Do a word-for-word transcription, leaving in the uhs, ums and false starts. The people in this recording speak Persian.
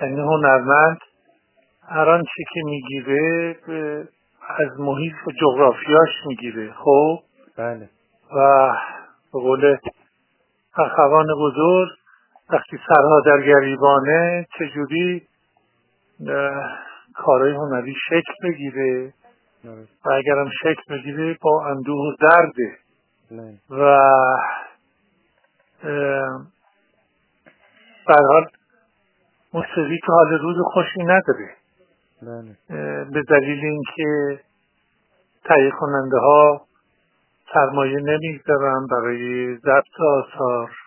یعنی هنرمند هر آنچه که میگیره از محیط و جغرافیاش میگیره. خب بله. و به قول اخوان بزرگ وقتی سرها در گریبانه چجوری کارهای هنری شکل بگیره و اگرم شکل بگیره با اندوه و درده و به حال موسیقی که حال روز خوشی نداره به دلیل اینکه تهیه کننده ها سرمایه نمیگذارن برای ضبط آثار